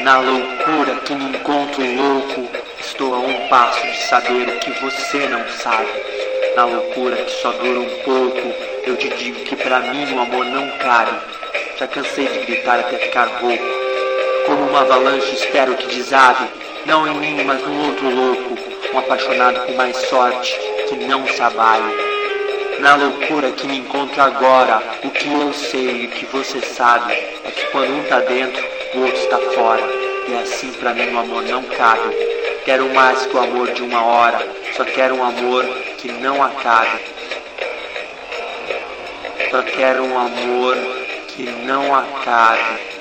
Na loucura que me encontro louco, estou a um passo de saber o que você não sabe. Na loucura que só dura um pouco, eu te digo que pra mim o amor não cabe. Já cansei de gritar até ficar rouco. Como uma avalanche espero que desabe, não em mim, mas no outro louco, um apaixonado com mais sorte que não trabalha. Na loucura que me encontro agora, o que eu sei e o que você sabe é que quando um tá dentro, o outro está fora. E assim pra mim o amor não cabe. Quero mais que o amor de uma hora, só quero um amor que não acabe. Só quero um amor que não acabe.